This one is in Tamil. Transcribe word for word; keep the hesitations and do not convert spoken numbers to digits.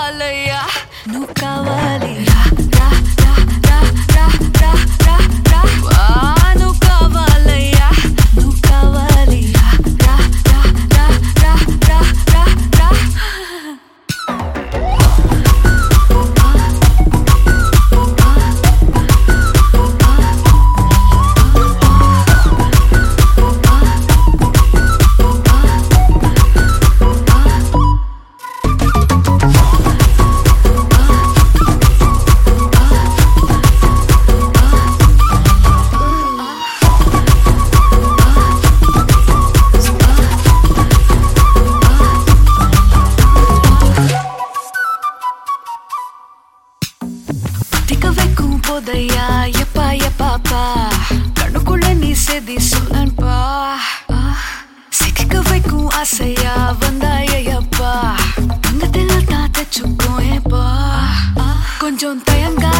కావాలయ్యా నువ్వు కావాలి రా రా రా రా రా రా రా రా వా నువ్వు కావాలయ్యా నువ్వు కావాలి రా రా రా రా రా రా రా రా போதையா எப்பா எப்பாப்பா கண்ணுக்குள்ள நீ செதி சொல்லன்பா சிட்டிக்க வைக்கும் ஆசையா வந்தாயப்பா தங்கத்தில் தான் தச்சுக்கோ ஏப்பா கொஞ்சம் தயங்கா